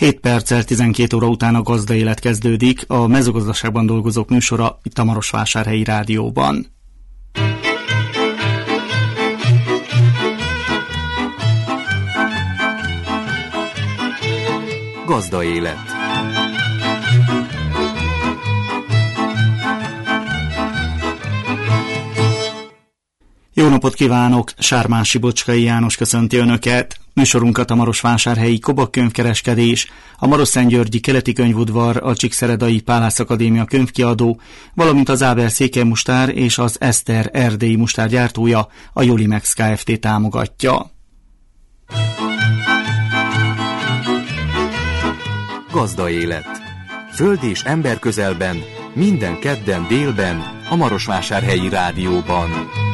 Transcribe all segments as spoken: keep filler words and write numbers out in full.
hét perccel tizenkét óra után a Gazdaélet kezdődik, a mezőgazdaságban dolgozók műsora itt a Marosvásárhelyi Rádióban. Gazdaélet. Jó napot kívánok! Sármási Bocskai János köszönti Önöket. Műsorunkat a Marosvásárhelyi Kobak könyvkereskedés, a Marosszentgyörgyi Keleti Könyvudvar, a Csíkszeredai Pálász Akadémia könyvkiadó, valamint az Ábel székelymustár és az Eszter erdélyi mustár gyártója, a Jolimex Kft. Támogatja. Gazdaélet. Föld és ember közelben, minden kedden délben, a Marosvásárhelyi Rádióban.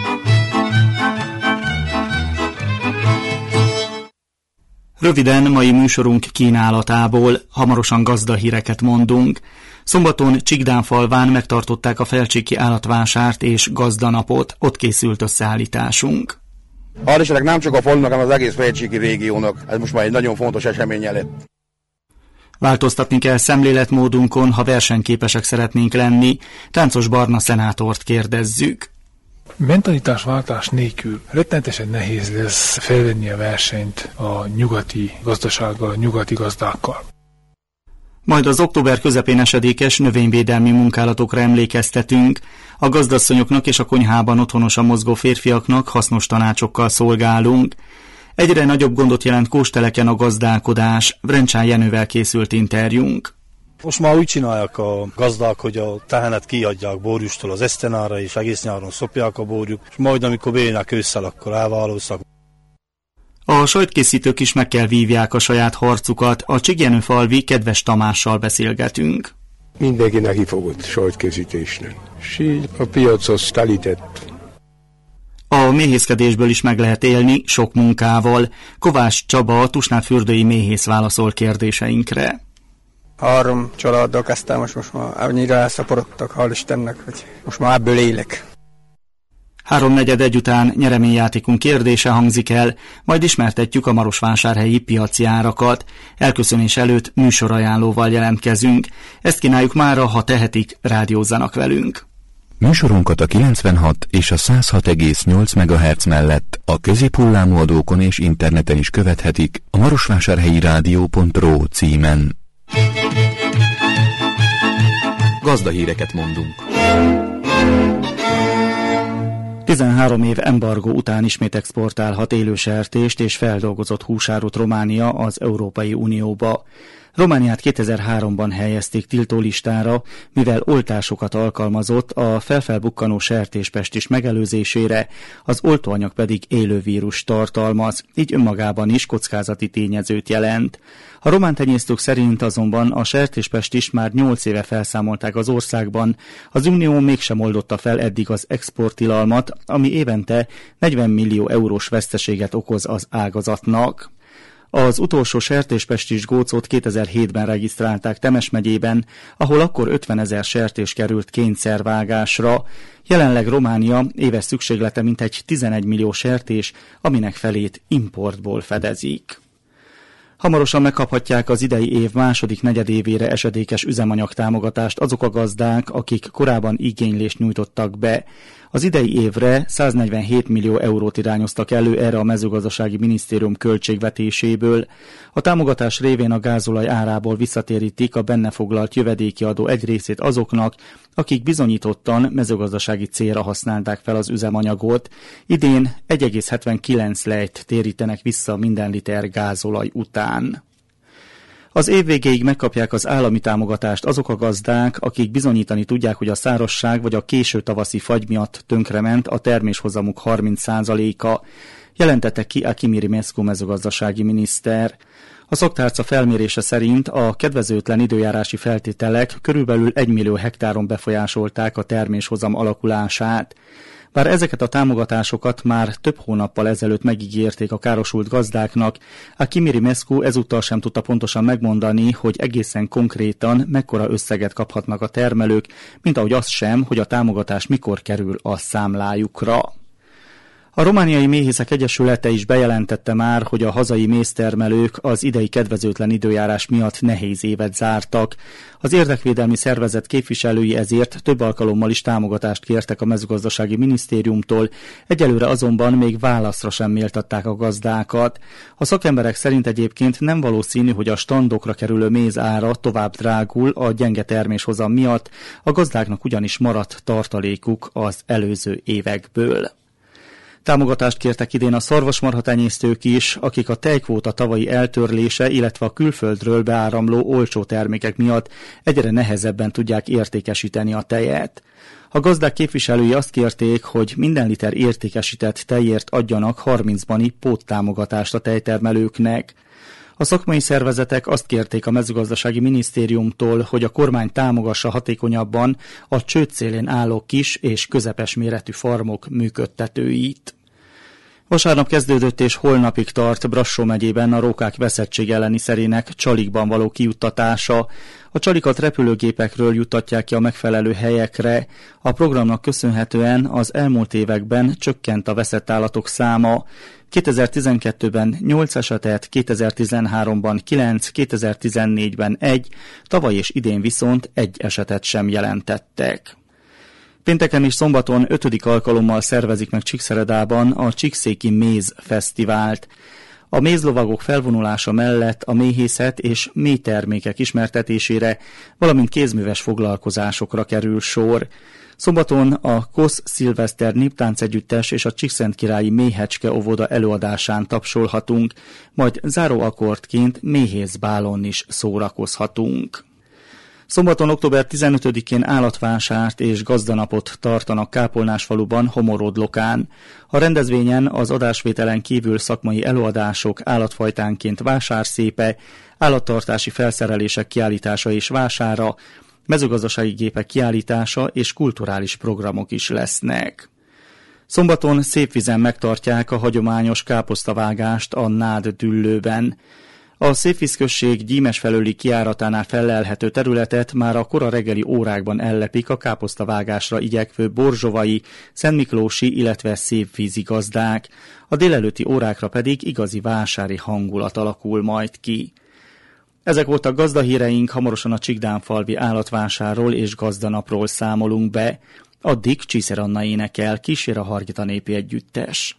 Röviden mai műsorunk kínálatából hamarosan gazdahíreket mondunk. Szombaton Csíkdánfalván megtartották a felcsíki állatvásárt és gazdanapot, ott készült összeállításunk. Hál' Istennek nem csak a falunak, hanem az egész felcsíki régiónak. Ez most már egy nagyon fontos esemény lett. Változtatni kell szemléletmódunkon, ha versenyképesek szeretnénk lenni. Táncos Barna szenátort kérdezzük. Mentalitásváltás nélkül rettenetesen nehéz lesz felvenni a versenyt a nyugati gazdasággal, a nyugati gazdákkal. Majd az október közepén esedékes növényvédelmi munkálatokra emlékeztetünk. A gazdasszonyoknak és a konyhában otthonosan mozgó férfiaknak hasznos tanácsokkal szolgálunk. Egyre nagyobb gondot jelent Kósteleken a gazdálkodás. Vrencsán Jenővel készült interjúnk. Most már úgy csinálják a gazdák, hogy a tehenet kiadják borjustól az esztenára, és egész nyáron szopják a borjuk, és majd amikor bejönnek ősszel, akkor elvállóznak. A sajtkészítők is meg kell vívják a saját harcukat. A Csíkjenőfalvi Kedves Tamással beszélgetünk. Mindenki neki fogott sajtkészítésnek, és így a piachoz telített. A méhészkedésből is meg lehet élni, sok munkával. Kovács Csaba, a tusnádfürdői méhész válaszol kérdéseinkre. Három családdal kezdtem, most, most már annyira elszaporodtak, hál' Istennek, hogy most már ebből élek. Háromnegyed egy után nyereményjátékunk kérdése hangzik el, majd ismertetjük a marosvásárhelyi piaci árakat. Elköszönés előtt műsorajánlóval jelentkezünk. Ezt kínáljuk mára, ha tehetik, rádiózzanak velünk. Műsorunkat a kilencvenhat és a száz hat egész nyolc megahertz mellett a középhullámú adókon és interneten is követhetik a marosvásárhelyi rádió pont ro címen. Gazdahíreket mondunk. tizenhárom év embargó után ismét exportálhat élősertést és feldolgozott húsárut Románia az Európai Unióba. Romániát kétezer-háromban helyezték tiltólistára, mivel oltásokat alkalmazott a felfelbukkanó sertéspestis megelőzésére, az oltóanyag pedig élővírus tartalmaz, így önmagában is kockázati tényezőt jelent. A román tenyésztők szerint azonban a sertéspestis már nyolc éve felszámolták az országban, az Unió mégsem oldotta fel eddig az exporttilalmat, ami évente negyven millió eurós veszteséget okoz az ágazatnak. Az utolsó sertéspestis gócot kétezer-hétben regisztrálták Temes megyében, ahol akkor ötvenezer sertés került kényszervágásra. Jelenleg Románia éves szükséglete mintegy tizenegy millió sertés, aminek felét importból fedezik. Hamarosan megkaphatják az idei év második negyedévére esedékes üzemanyagtámogatást azok a gazdák, akik korábban igénylést nyújtottak be. Az idei évre száznegyvenhét millió eurót irányoztak elő erre a mezőgazdasági minisztérium költségvetéséből. A támogatás révén a gázolaj árából visszatérítik a benne foglalt jövedéki adó egy részét azoknak, akik bizonyítottan mezőgazdasági célra használták fel az üzemanyagot. Idén egy egész hetvenkilenc lejt térítenek vissza minden liter gázolaj után. Az év végéig megkapják az állami támogatást azok a gazdák, akik bizonyítani tudják, hogy a szárazság vagy a késő tavaszi fagy miatt tönkrement a terméshozamuk harminc százaléka, jelentette ki Aki Mirimescu mezőgazdasági miniszter. A szoktárca felmérése szerint a kedvezőtlen időjárási feltételek körülbelül egy millió hektáron befolyásolták a terméshozam alakulását. Bár ezeket a támogatásokat már több hónappal ezelőtt megígérték a károsult gazdáknak, Aki Mirimescu ezúttal sem tudta pontosan megmondani, hogy egészen konkrétan mekkora összeget kaphatnak a termelők, mint ahogy az sem, hogy a támogatás mikor kerül a számlájukra. A Romániai Méhészek Egyesülete is bejelentette már, hogy a hazai méztermelők az idei kedvezőtlen időjárás miatt nehéz évet zártak. Az érdekvédelmi szervezet képviselői ezért több alkalommal is támogatást kértek a mezőgazdasági minisztériumtól, egyelőre azonban még válaszra sem méltatták a gazdákat. A szakemberek szerint egyébként nem valószínű, hogy a standokra kerülő méz ára tovább drágul a gyenge terméshozam miatt, a gazdáknak ugyanis maradt tartalékuk az előző évekből. Támogatást kértek idén a szarvasmarhatenyésztők is, akik a tejkvóta tavalyi eltörlése, illetve a külföldről beáramló olcsó termékek miatt egyre nehezebben tudják értékesíteni a tejet. A gazdák képviselői azt kérték, hogy minden liter értékesített tejért adjanak harmincbani póttámogatást a tejtermelőknek. A szakmai szervezetek azt kérték a mezőgazdasági minisztériumtól, hogy a kormány támogassa hatékonyabban a csőd szélén álló kis és közepes méretű farmok működtetőit. Vasárnap kezdődött és holnapig tart Brassó megyében a rókák veszettség elleni szerének Csalikban való kijuttatása. A csalikat repülőgépekről juttatják ki a megfelelő helyekre. A programnak köszönhetően az elmúlt években csökkent a veszett állatok száma. kétezer-tizenkettőben nyolc esetet, kétezer-tizenháromban kilenc, kétezer-tizennégyben egy, tavaly és idén viszont egy esetet sem jelentettek. Pénteken és szombaton ötödik alkalommal szervezik meg Csíkszeredában a Csíkszéki Méz Fesztivált. A mézlovagok felvonulása mellett a méhészet és méhtermékek ismertetésére, valamint kézműves foglalkozásokra kerül sor. Szombaton a Kosz Szilveszter Néptánc Együttes és a Csíkszentkirályi Méhecske óvoda előadásán tapsolhatunk, majd záróakkordként méhészbálon is szórakozhatunk. Szombaton, október tizenötödikén állatvásárt és gazdanapot tartanak Kápolnásfaluban, Homorodlokán. A rendezvényen az adásvételen kívül szakmai előadások, állatfajtánként vásárszépe, állattartási felszerelések kiállítása és vására, mezőgazdasági gépek kiállítása és kulturális programok is lesznek. Szombaton Szépvizen megtartják a hagyományos káposztavágást a Nád Düllőben. A Szépvíz község Gyímes felőli kijáratánál fellelhető területet már a kora reggeli órákban ellepik a káposztavágásra igyekvő borzsovai, szentmiklósi, illetve szépvízi gazdák. A délelőtti órákra pedig igazi vásári hangulat alakul majd ki. Ezek voltak gazdahíreink, hamarosan a Csikdánfalvi állatvásáról és gazdanapról számolunk be. Addig Csíszer Anna énekel, kísér a Hargita népi együttes.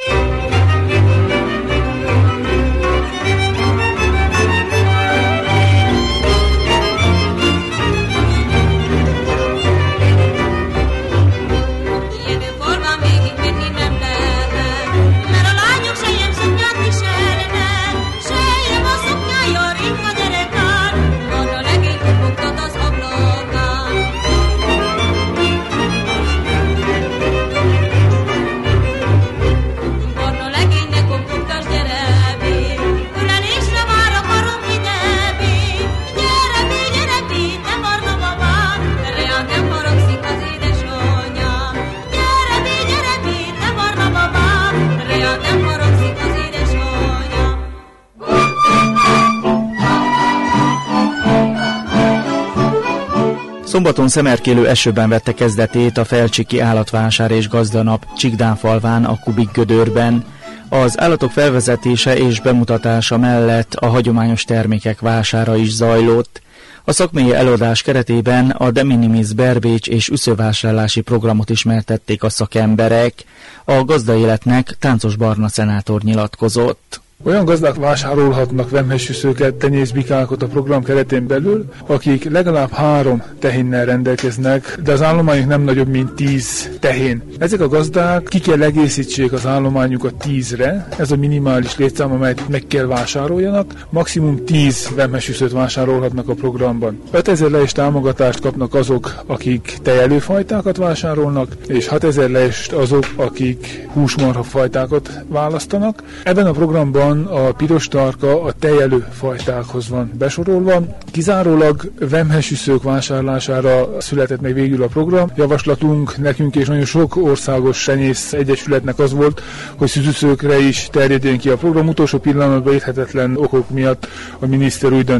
Szombaton szemerkélő esőben vette kezdetét a felcsiki állatvásár és gazdanap Csikdánfalván, a Kubik Gödörben. Az állatok felvezetése és bemutatása mellett a hagyományos termékek vására is zajlott. A szakmai előadás keretében a de minimis berbécs és üszővásárlási programot ismertették a szakemberek. A gazdaéletnek Táncos Barna szenátor nyilatkozott. Olyan gazdák vásárolhatnak vemhessüszőket, tenyészbikákat a program keretén belül, akik legalább három tehénnel rendelkeznek, de az állományuk nem nagyobb, mint tíz tehén. Ezek a gazdák ki kell egészítsék az állományukat tízre, ez a minimális létszám, amelyet meg kell vásároljanak, maximum tíz vemhessüszőt vásárolhatnak a programban. ötezer lejest támogatást kapnak azok, akik tejelőfajtákat vásárolnak, és hatezer lejest azok, akik húsmarhafajtákat választanak. Ebben a programban a piros tarka a tejelő fajtákhoz van besorolva. Kizárólag vemhessüszők vásárlására született meg végül a program. Javaslatunk nekünk és nagyon sok országos tenyész egyesületnek az volt, hogy szüzüszőkre is terjedjen ki a program. Utolsó pillanatban érthetetlen okok miatt a miniszter úgy döntött,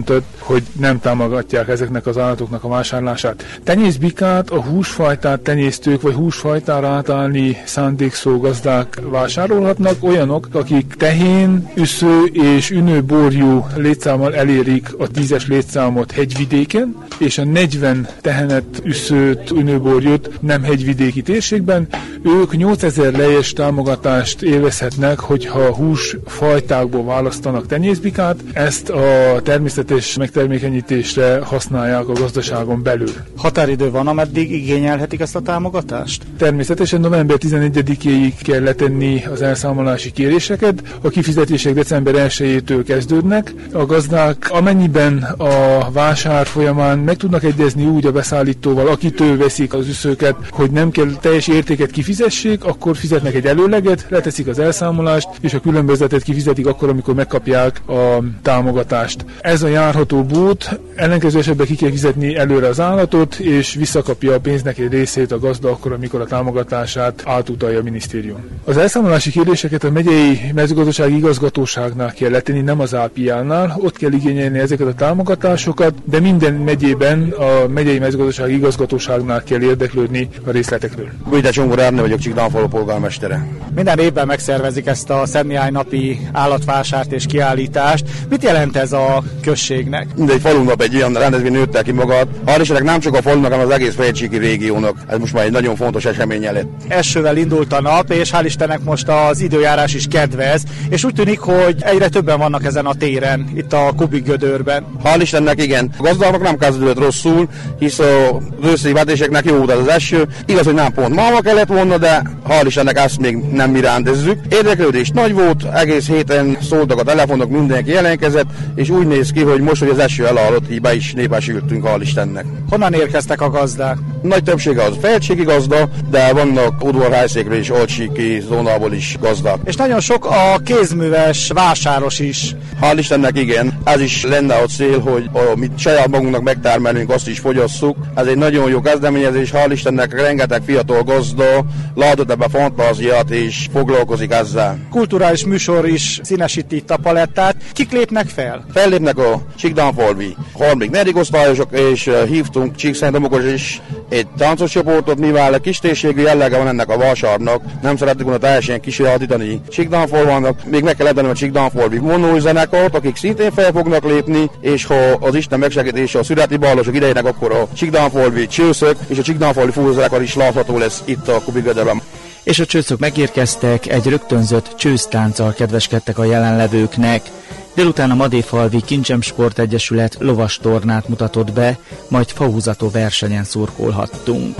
hogy nem támogatják ezeknek az állatoknak a vásárlását. Tenyészbikát a húsfajtát tenyésztők vagy húsfajtára átállni szándékszó gazdák vásárolhatnak, olyanok, akik tehén, üsző és ünőborjú létszámmal elérik a tízes létszámot hegyvidéken, és a negyven tehenet, üszőt, ünőborjút nem hegyvidéki térségben. Ők nyolcezer lejes támogatást élvezhetnek, hogyha húsfajtákból választanak tenyészbikát, ezt a természetes megtermékenyítésre használják a gazdaságon belül. Határidő van, ameddig igényelhetik ezt a támogatást? Természetesen november tizenegyedikéig kell letenni az elszámolási kéréseket, a kifizetések december elsejétől kezdődnek. A gazdák amennyiben a vásár folyamán meg tudnak egyezni úgy a beszállítóval, akitől veszik az üszőket, hogy nem kell teljes értéket kifizessék, akkor fizetnek egy előleget, leteszik az elszámolást, és a különbözetet kifizetik akkor, amikor megkapják a támogatást. Ez a járható bút, ellenkező esetben ki kell fizetni előre az állatot, és visszakapja a pénznek egy részét a gazda akkor, amikor a támogatását átutalja a minisztérium. Az elszámolási kérdéseket a megyei mezőgazdasági igazgatóságnál kell letenni, nem az á pé á-nál, ott kell igényelni ezeket a támogatásokat, de minden megyében a megyei mezőgazdasági igazgatóságnál kell érdeklődni a részletekről. Bújde Csongor Árne vagyok, Csíkdánfalu polgármestere. Minden évben megszervezik ezt a Szentmihály napi állatvásárt és kiállítást. Mit jelent ez a községnek? Mindegy falunknak egy olyan rendezvény nőtte ki magát. Hál' Istennek nem csak a falunak, hanem az egész Fejcsíki régiónak. Ez most már egy nagyon fontos esemény lett. Esővel indult a nap, és hál' Istennek most az időjárás is kedvez, és úgy tűnik, hogy egyre többen vannak ezen a téren, itt a Kubik gödörben. Hál' Istennek igen. A gazdáknak nem kezdődött rosszul, hisz a őszi vetéseknek jó volt az eső. Igaz, hogy nem pont máma kellett volna, de hál' Istennek ezt még nem mi rendezzük. Érdeklődés nagy volt, egész héten szóltak a telefonok, mindenki jelentkezett, és úgy néz ki, hogy most, hogy az eső elállott, így be is népesültünk, hál' Istennek. Honnan érkeztek a gazdák? Nagy többsége az fejcsíki gazda, de vannak udvarhelyszékről és alcsíki zónából is gazdák. És nagyon sok a kézműves vásáros is. Hál' Istennek igen, ez is lenne a cél, hogy amit saját magunknak megtermelünk, azt is fogyasszuk. Ez egy nagyon jó kezdeményezés, hál' Istennek rengeteg fiatal gazda látott ebbe fantáziát és foglalkozik ezzel. Kulturális műsor is színesíti itt a palettát. Kik lépnek fel? Fellépnek a Csíkdánfalvi harmadik negyedik osztályosok, és hívtunk Csíkszentdomokos is egy táncos csoportot, mivel kistérségű jellege van ennek a vásárnak, nem szerettük volna teljesen kisajátítani Csíkdánfalvának. Még meg kell ebben a Csíkdánfalvi vonózenekart, akik szintén fel fognak lépni, és ha az Isten megsegítése a születi bálosok idejének, akkor a Csíkdánfalvi csőszök és a Csíkdánfalvi fúrózenekar is látható lesz itt a Kubik gödörben. És a csőszök megérkeztek, egy rögtönzött csősztánccal kedveskedtek a jelenlevőknek. Délután a Madéfalvi Kincsem Sportegyesület lovastornát mutatott be, majd fahúzató versenyen szurkolhattunk.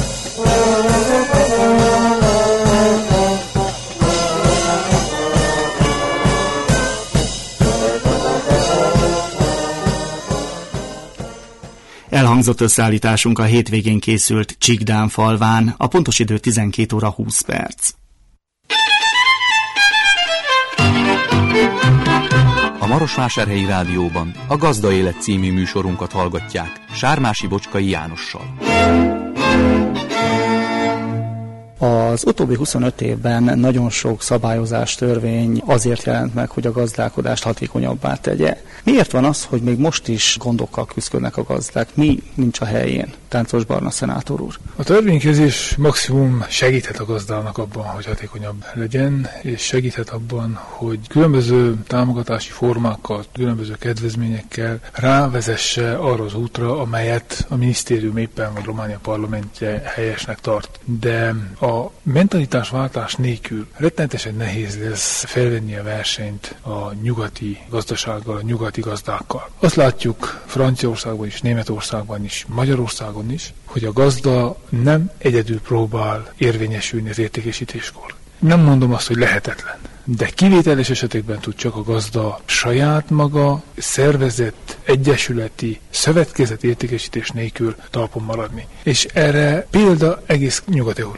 Elhangzott összeállításunk a hétvégén készült Csíkdánfalván, a pontos idő tizenkét óra húsz perc. A Marosvásárhelyi Rádióban a Gazda Élet című műsorunkat hallgatják Sármási Bocskai Jánossal. Az utóbbi huszonöt évben nagyon sok szabályozás, törvény azért jelent meg, hogy a gazdálkodást hatékonyabbá tegye. Miért van az, hogy még most is gondokkal küzdködnek a gazdák? Mi nincs a helyén? Táncos Barna szenátor úr. A törvénykezés maximum segíthet a gazdának abban, hogy hatékonyabb legyen, és segíthet abban, hogy különböző támogatási formákkal, különböző kedvezményekkel rávezesse arra az útra, amelyet a minisztérium éppen vagy Románia parlamentje helyesnek tart. De a mentalitásváltás nélkül rettenetesen nehéz lesz felvenni a versenyt a nyugati gazdasággal, a nyugati gazdákkal. Azt látjuk Franciaországban is, Németországban is, Magyarországon is, hogy a gazda nem egyedül próbál érvényesülni az értékesítéskor. Nem mondom azt, hogy lehetetlen, de kivételes esetekben tud csak a gazda saját maga szervezett, egyesületi, szövetkezett értékesítés nélkül talpon maradni. És erre példa egész Nyugat-Európa.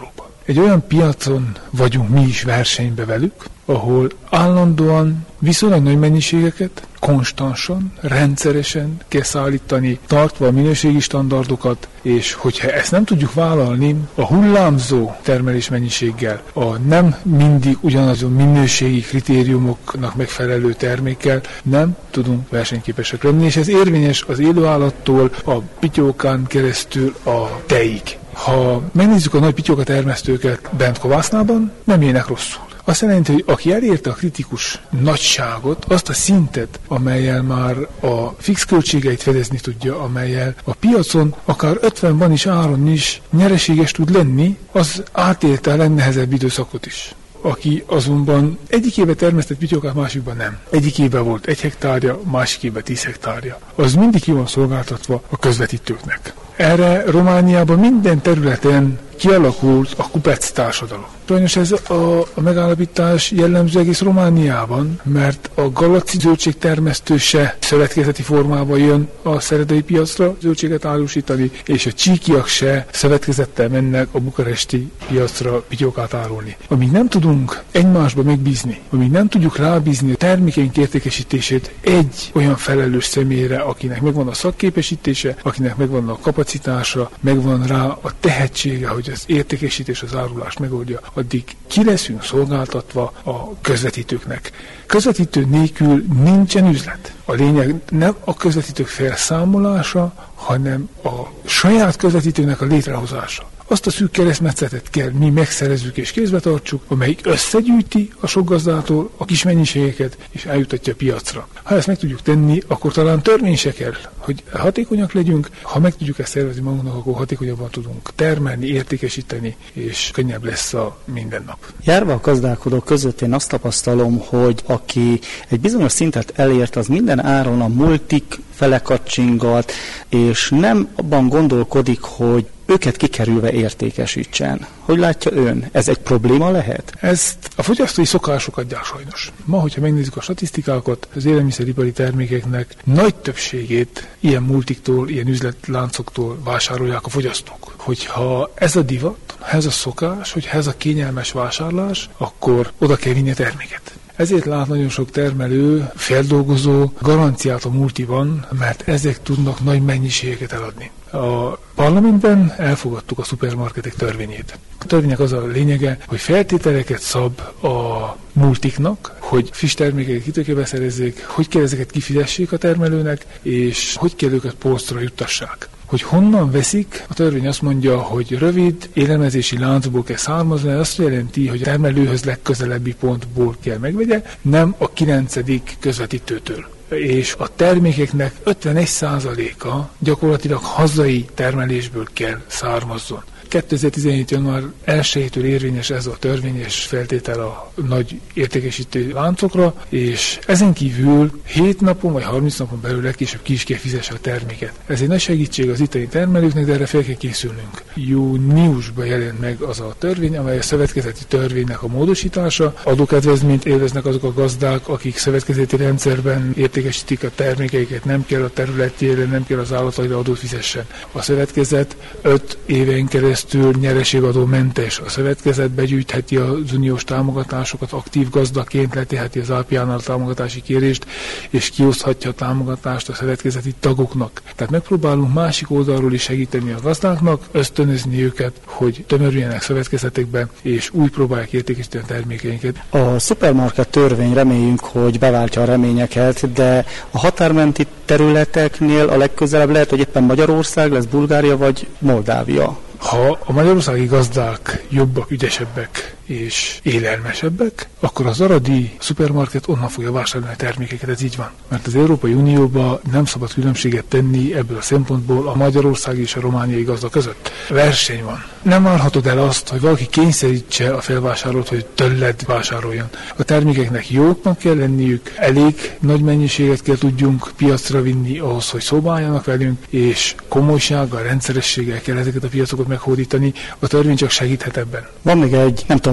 egy olyan piacon vagyunk mi is versenybe velük, ahol állandóan viszonylag nagy mennyiségeket, konstansan, rendszeresen kell szállítani, tartva a minőségi standardokat, és hogyha ezt nem tudjuk vállalni, a hullámzó termelés mennyiséggel, a nem mindig ugyanazon minőségi kritériumoknak megfelelő termékkel nem tudunk versenyképesek lenni, és ez érvényes az élőállattól a pityókán keresztül a tejig. Ha megnézzük a nagy pityóka termesztőket bent Kovásznában, nem élnek rosszul. Azt jelenti, hogy aki elérte a kritikus nagyságot, azt a szintet, amellyel már a fix költségeit fedezni tudja, amellyel a piacon akár ötvenben is áron is nyereséges tud lenni, az átélte a legnehezebb időszakot is. Aki azonban egyik éve termesztett pityókát, másikban nem. Egyik éve volt egy hektárja, másik éve tíz hektárja. Az mindig ki van szolgáltatva a közvetítőknek. Erre Romániában minden területen kialakult a kupec társadalom. Sajnos ez a, a megállapítás jellemző egész Romániában, mert a galaci zöldségtermesztő se szövetkezeti formában jön a szeredai piacra zöldséget árusítani, és a csíkiak se szövetkezettel mennek a bukaresti piacra pityókát árulni. Amíg nem tudunk egymásba megbízni, amíg nem tudjuk rábízni a termékeink értékesítését egy olyan felelős személyre, akinek megvan a szakképesítése, akinek megvan a kapacitása, megvan rá a tehetsége, hogy az értékesítés, az árulást megoldja, addig ki leszünk szolgáltatva a közvetítőknek. Közvetítő nélkül nincsen üzlet. A lényeg nem a közvetítők felszámolása, hanem a saját közvetítőnek a létrehozása. Azt a szűk keresztmetszetet kell mi megszerezzük és kézbe tartsuk, amelyik összegyűjti a sok gazdától a kis mennyiségeket és eljutatja a piacra. Ha ezt meg tudjuk tenni, akkor talán törvény se kell, hogy hatékonyak legyünk. Ha meg tudjuk ezt szervezni magunknak, akkor hatékonyabban tudunk termelni, értékesíteni, és könnyebb lesz a mindennap. Járva a gazdálkodók között én azt tapasztalom, hogy aki egy bizonyos szintet elért, az minden áron a multik fele kacsingat, és nem abban gondolkodik, hogy őket kikerülve értékesítsen. Hogy látja ön? Ez egy probléma lehet? Ezt a fogyasztói szokások adják sajnos. Ma, hogyha megnézzük a statisztikákat, az élelmiszeripari termékeknek nagy többségét ilyen multiktól, ilyen üzletláncoktól vásárolják a fogyasztók. Hogyha ez a divat, ha ez a szokás, hogyha ez a kényelmes vásárlás, akkor oda kell vinni a terméket. Ezért lát nagyon sok termelő, feldolgozó garanciát a multiban, mert ezek tudnak nagy mennyiségeket eladni. A parlamentben elfogadtuk a szupermarketek törvényét. A törvénynek az a lényege, hogy feltételeket szab a multiknak, hogy friss termékeket kitőkébe szerezzék, hogy kell ezeket kifizessék a termelőnek, és hogy kell őket polcra juttassák. Hogy honnan veszik, a törvény azt mondja, hogy rövid élelmezési láncból kell származni, azt jelenti, hogy a termelőhöz legközelebbi pontból kell megvegye, nem a kilencedik közvetítőtől. És a termékeknek ötvenegy százaléka gyakorlatilag hazai termelésből kell származzon. kétezer-tizenhét. január elsejétől érvényes ez a törvényes feltétel a nagy értékesítő láncokra, és ezen kívül hét napon vagy harminc napon belül legkésőbb ki is kell fizesse a terméket. Ez egy nagy segítség az itteni termelőknek, de erre fel kell készülnünk. Júniusban jelent meg az a törvény, amely a szövetkezeti törvénynek a módosítása. Adókedvezményt élveznek azok a gazdák, akik szövetkezeti rendszerben értékesítik a termékeiket, nem kell a területére, nem kell az állataira adót fizessen. A szövetkezet öt éven keresztül nyereségadó mentes. A szövetkezet begyűjtheti az uniós támogatásokat, aktív gazdaként leteheti az á pé á-nál támogatási kérést, és kioszthatja a támogatást a szövetkezeti tagoknak. Tehát megpróbálunk másik oldalról is segíteni a gazdáknak, ösztönözni őket, hogy tömörüljenek szövetkezetekbe, és úgy próbálják értékesíteni a termékeinket. A szupermarket törvény reméljünk, hogy beváltja a reményeket, de a határmenti területeknél a legközelebb lehet, hogy éppen Magyarország lesz, Bulgária vagy Moldávia. Ha a magyarországi gazdák jobbak, ügyesebbek és élelmesebbek, akkor az aradi szupermarket onnan fogja vásárolni a termékeket, ez így van. Mert az Európai Unióban nem szabad különbséget tenni ebből a szempontból a magyarországi és a romániai gazda között. Verseny van. Nem várhatod el azt, hogy valaki kényszerítse a felvásárlót, hogy tőled vásároljon. A termékeknek jóknak kell lenniük, elég nagy mennyiséget kell tudjunk piacra vinni ahhoz, hogy szóba álljanak velünk, és komolysággal, rendszerességgel kell ezeket a piacokat meghódítani. A törvény csak segíthet ebben. Van még egy, nem tudom,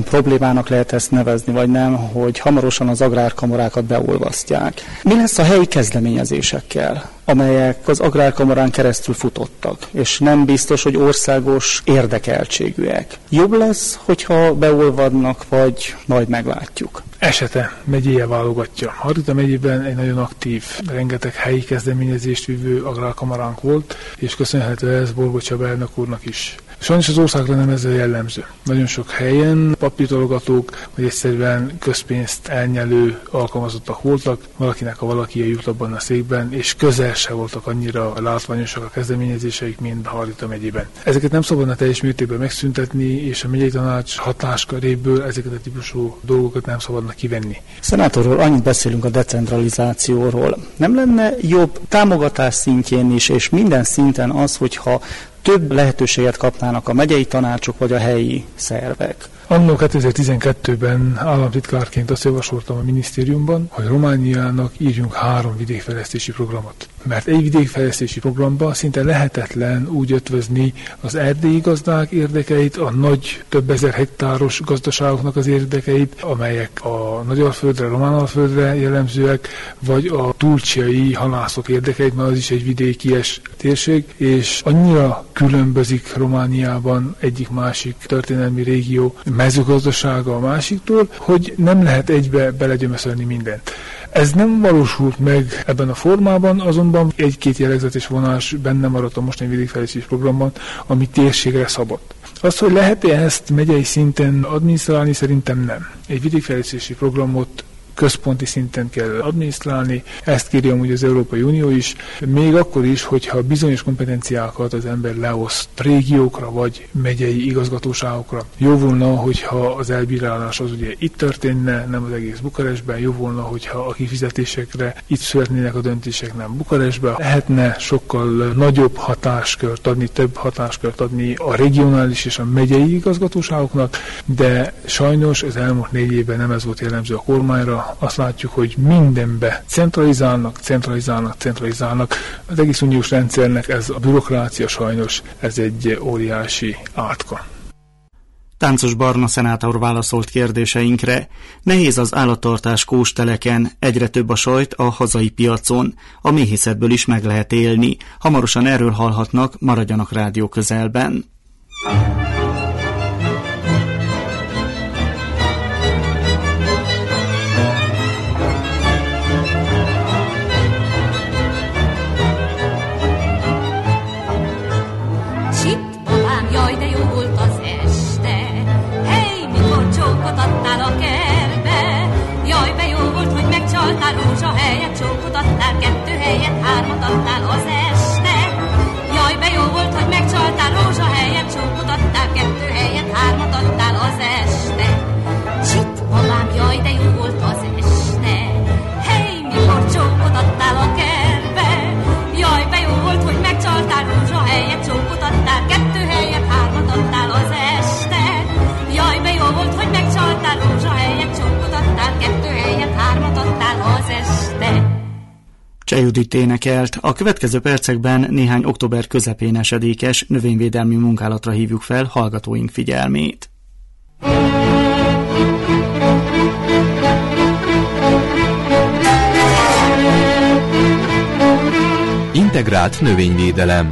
problémának lehet ezt nevezni, vagy nem, hogy hamarosan az agrárkamarákat beolvasztják. Mi lesz a helyi kezdeményezésekkel, amelyek az agrárkamarán keresztül futottak, és nem biztos, hogy országos érdekeltségűek? Jobb lesz, hogyha beolvadnak, vagy majd meglátjuk? Esete megyéje válogatja. Harita megyében egy nagyon aktív, rengeteg helyi kezdeményezést vívő agrárkamaránk volt, és köszönhető ez Borgó Csaba elnök úrnak is. Sajnos az országra nem ez a jellemző. Nagyon sok helyen papírtologatók, vagy egyszerűen közpénzt elnyelő alkalmazottak voltak, valakinek a valaki jut abban a székben, és közel se voltak annyira látványosak a kezdeményezéseik, mint Harita megyében. Ezeket nem szabadna teljes mértékben megszüntetni, és a megyei tanács hatásköréből ezeket a típusú dolgokat nem szabadna kivenni. Szenátorról annyit beszélünk a decentralizációról. Nem lenne jobb támogatás szintjén is, és minden szinten az, hogyha több lehetőséget kapnának a megyei tanácsok vagy a helyi szervek? Annó kétezer-tizenkettőben államtitkárként azt javasoltam a minisztériumban, hogy Romániának írjunk három vidékfejlesztési programot. Mert egy vidékfejlesztési programban szinte lehetetlen úgy ötvözni az erdélyi gazdák érdekeit, a nagy, több ezer hektáros gazdaságoknak az érdekeit, amelyek a Nagyalföldre, Románalföldre jellemzőek, vagy a túlcsiai halászok érdekeit, mert az is egy vidékies térség, és annyira különbözik Romániában egyik-másik történelmi régió mezőgazdasága a másiktól, hogy nem lehet egybe belegyömöszölni mindent. Ez nem valósult meg ebben a formában, azonban egy-két jellegzetes vonás benne maradt a mostani vidékfejlesztési programban, ami térségre szabott. Az, hogy lehet-e ezt megyei szinten adminisztrálni, szerintem nem. Egy vidékfejlesztési programot központi szinten kell adminisztrálni, ezt kéri amúgy az Európai Unió is, még akkor is, hogyha bizonyos kompetenciákat az ember leoszt régiókra vagy megyei igazgatóságokra. Jó volna, hogyha az elbírálás az ugye itt történne, nem az egész Bukarestben, jó volna, hogyha a kifizetésekre itt születnének a döntések, nem Bukarestben. Lehetne sokkal nagyobb hatáskört adni, több hatáskört adni a regionális és a megyei igazgatóságoknak, de sajnos az elmúlt négy évben nem ez volt jellemző a kormányra. Azt látjuk, hogy mindenbe centralizálnak, centralizálnak, centralizálnak. Az egész uniós rendszernek ez a bürokrácia sajnos, ez egy óriási átka. Táncos Barna szenátor válaszolt kérdéseinkre. Nehéz az állattartás kósteleken, egyre több a sajt a hazai piacon. A méhészetből is meg lehet élni. Hamarosan erről hallhatnak, maradjanak rádió közelben. Cseh Judit énekelt. A következő percekben néhány október közepén esedékes növényvédelmi munkálatra hívjuk fel hallgatóink figyelmét. Integrált növényvédelem.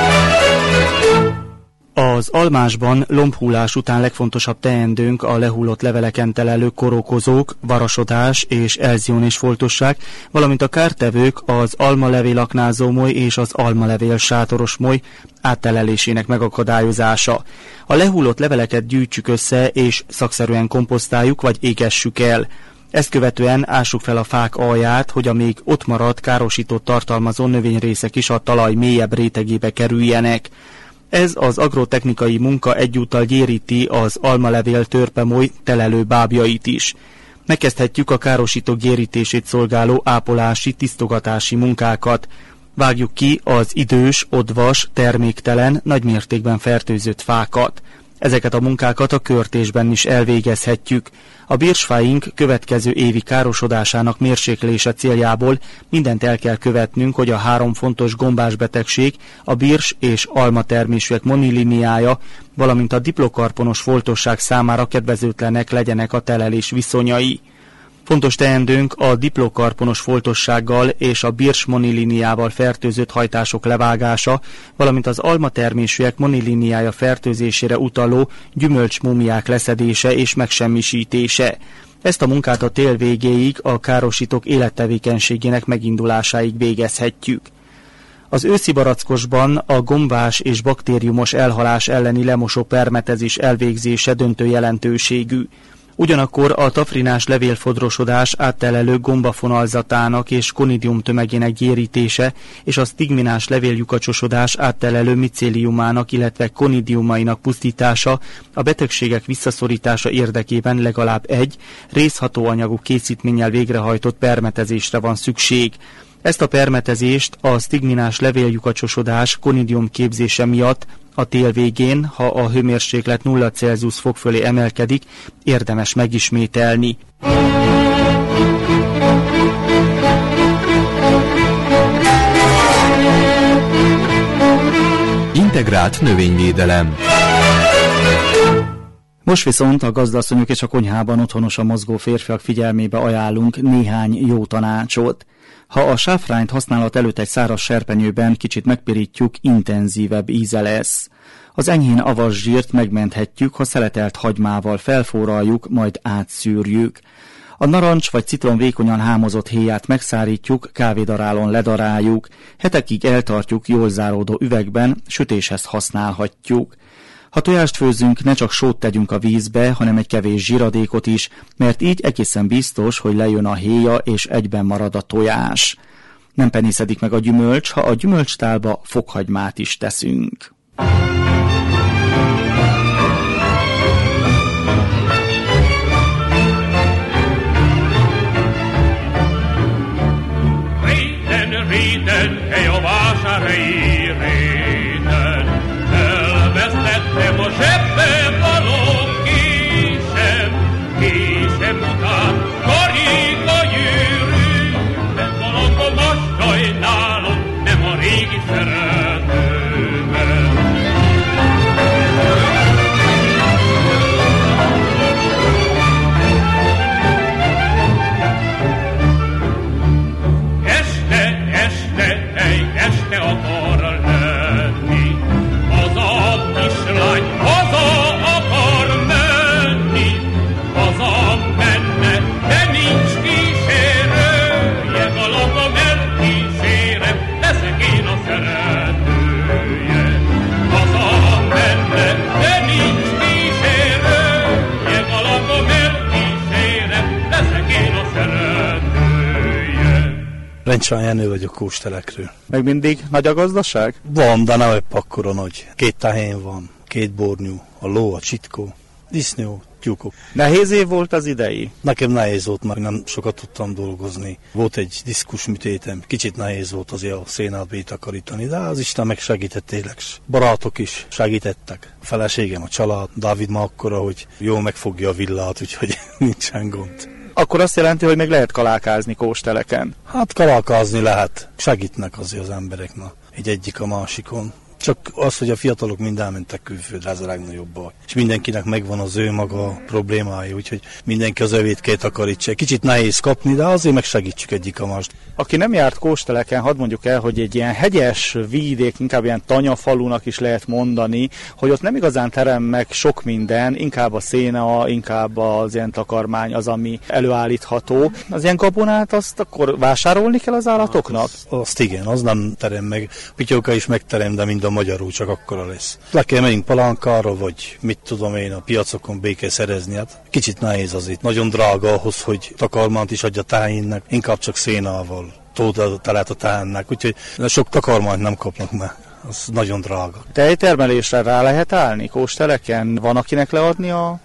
Az almásban lombhullás után legfontosabb teendőnk a lehullott leveleken telelő korokozók, varasodás és elzionis foltosság, valamint a kártevők, az almalevél aknázómoly és az almalevél sátoros moly áttelelésének megakadályozása. A lehullott leveleket gyűjtsük össze és szakszerűen komposztáljuk vagy égessük el. Ezt követően ássuk fel a fák alját, hogy a még ott maradt károsított tartalmazó növényrészek is a talaj mélyebb rétegébe kerüljenek. Ez az agrotechnikai munka egyúttal gyéríti az almalevél törpemoly telelő bábjait is. Megkezdhetjük a károsítók gyérítését szolgáló ápolási, tisztogatási munkákat. Vágjuk ki az idős, odvas, terméktelen, nagymértékben fertőzött fákat. Ezeket a munkákat a körtésben is elvégezhetjük. A birsfáink következő évi károsodásának mérséklése céljából mindent el kell követnünk, hogy a három fontos gombás betegség, a birs és alma termésűek moniliniája, valamint a diplokarponos foltosság számára kedvezőtlenek legyenek a telelés viszonyai. Fontos teendőnk a diplokarponos foltossággal és a birs moniliniával fertőzött hajtások levágása, valamint az alma termésűek moniliniája fertőzésére utaló gyümölcsmúmiák leszedése és megsemmisítése. Ezt a munkát a tél végéig, a károsítók élettevékenységének megindulásáig végezhetjük. Az őszi barackosban a gombás és baktériumos elhalás elleni lemosó permetezés elvégzése döntő jelentőségű. Ugyanakkor a tafrinás levélfodrosodás áttelelő gombafonalzatának és konidium tömegének gyérítése és a sztigminás levéllyukacsosodás áttelelő micéliumának, illetve konidiumainak pusztítása a betegségek visszaszorítása érdekében legalább egy részhatóanyagú készítménnyel végrehajtott permetezésre van szükség. Ezt a permetezést a sztigminás levéllyukacsosodás konidium képzése miatt a tél végén, ha a hőmérséklet nulla Celsius fok fölé emelkedik, érdemes megismételni. Integrált növényvédelem. Most viszont a gazdasszonyok és a konyhában otthonosan mozgó férfiak figyelmébe ajánlunk néhány jó tanácsot. Ha a sáfrányt használat előtt egy száraz serpenyőben kicsit megpirítjuk, intenzívebb íze lesz. Az enyhén avas zsírt megmenthetjük, ha szeletelt hagymával felforraljuk, majd átszűrjük. A narancs vagy citrom vékonyan hámozott héját megszárítjuk, kávédarálon ledaráljuk, hetekig eltartjuk jól záródó üvegben, sütéshez használhatjuk. Ha tojást főzzünk, ne csak sót tegyünk a vízbe, hanem egy kevés zsíradékot is, mert így egészen biztos, hogy lejön a héja és egyben marad a tojás. Nem penészedik meg a gyümölcs, ha a gyümölcstálba fokhagymát is teszünk. Réten, réten, hely a vásárhelyi réten, elvesztettem a zsebbe való késem, késem után karít a gyűrű, de valakon most sajnálom, nem a régi szeretőmet. Este, este, hely, este akar lenni, az a kislány haza akar menni, haza menne, de nincs kísérője, galambom elkísérem, leszek én a szeretője. Haza menne, de nincs kísérője, galambom elkísérem, leszek én a szeretője. Rencsán Jenő vagyok Kóstelekről. Meg mindig nagy a gazdaság? Van, de nem egy akkora nagy. Két tehén van, két bornyú, a ló, a csitkó, disznó, tyúkok. Nehéz év volt az idei? Nekem nehéz volt, mert nem sokat tudtam dolgozni. Volt egy diszkusműtétem, kicsit nehéz volt azért a szénát betakarítani, de az Isten meg segített tényleg. Barátok is segítettek. A feleségem, a család, Dávid ma akkora, hogy jól megfogja a villát, úgyhogy nincsen gond. Akkor azt jelenti, hogy még lehet kalálkázni Kósteleken? Hát kalálkázni lehet. Segítnek azért az embereknek. Egy egyik a másikon. Csak az, hogy a fiatalok mind elmentek külföldre, ez a legnagyobb baj. És mindenkinek megvan az ő maga problémája, úgyhogy mindenki az övét kell takarítsa. Kicsit nehéz kapni, de azért meg segítsük egyik a mást. Aki nem járt Kósteleken, hadd mondjuk el, hogy egy ilyen hegyes vidék, inkább ilyen tanyafalunak is lehet mondani, hogy ott nem igazán terem meg sok minden, inkább a széna, inkább az ilyen takarmány az, ami előállítható. Az ilyen gabonát azt akkor vásárolni kell az állatoknak? Azt, azt igen, az nem terem meg. Pityóka is megterem, de mind a magyarul csak akkora lesz. Le kell menjünk palánkára, vagy mit tudom én, a piacokon be kell szerezni. Hát kicsit nehéz az itt. Nagyon drága ahhoz, hogy takarmányt is adja tájénnek, inkább csak szénával tóda telát a tájénnek, úgyhogy sok takarmányt nem kapnak meg. Az nagyon drága. Tejtermelésre rá lehet állni Kósteleken? Van akinek leadni a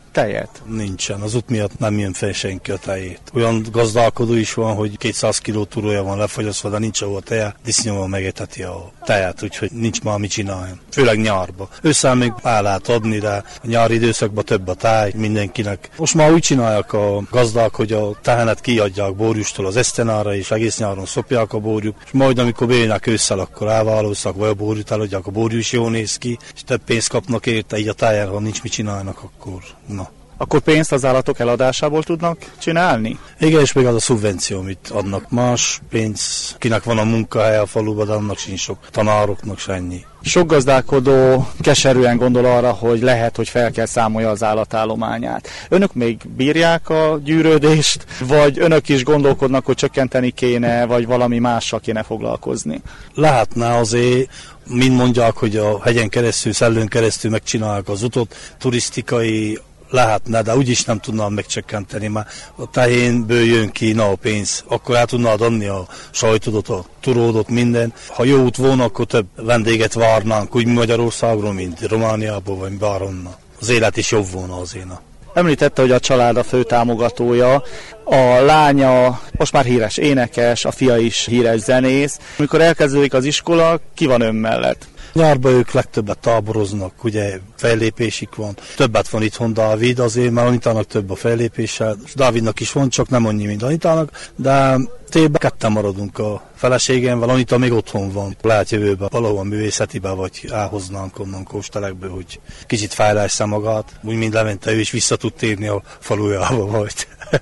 tejet? Nincsen, az út miatt nem jön fel senki a tejét. Olyan gazdálkodó is van, hogy kétszáz kiló turója van lefogyasztva, de nincs ahol teje, disznóval megeteti a tejet, úgyhogy nincs már mit csinálni. Főleg nyárba. Ősszel még el lehet adni, de a nyári időszakban több a táj mindenkinek. Most már úgy csinálják a gazdák, hogy a tehenet kiadják borjustól az esztenára, és egész nyáron szopják a borjuk, és majd amikor bejönnek ősszel, akkor elválóznak, vagy a borjút eladják, a borjú is jól néz ki, és több pénzt kapnak érte, így a táján, ha nincs mit csinálnak, akkor na. Akkor pénzt az állatok eladásából tudnak csinálni? Igen, és még az a szubvenció, amit adnak. Más pénz, kinek van a munkahelye a faluban, de annak sincs sok, tanároknak se ennyi. Sok gazdálkodó keserűen gondol arra, hogy lehet, hogy fel kell számolja az állatállományát. Önök még bírják a gyűrődést, vagy önök is gondolkodnak, hogy csökkenteni kéne, vagy valami mással kéne foglalkozni? Lehetne azért, mind mondják, hogy a hegyen keresztül, szellőn keresztül megcsinálják az utat, turisztikai lehetne, de úgyis nem tudnám megcsökkenteni, mert a tehénből jön ki na a pénz, akkor el tudnád adni a sajtodot, a turódot, minden. Ha jó út volna, akkor több vendéget várnánk, úgy Magyarországról, mint Romániából, vagy bárhonnan. Az élet is jobb volna azért. Említette, hogy a család a fő támogatója, a lánya most már híres énekes, a fia is híres zenész. Amikor elkezdődik az iskola, ki van ön mellett? Nyárban ők legtöbbet táboroznak, ugye fellépésük van. Többet van itthon Dávid azért, mert Anitának több a fellépéssel. Dávidnak is van, csak nem annyi, mint Anitának, de tében ketten maradunk a feleségemvel, Anita még otthon van. Lehet jövőben valahol művészetibe, vagy elhoznánk onnan Kóstelekből, hogy kicsit fejleszte magát. Úgy, mint Levente, ő is vissza tud térni a falujába majd.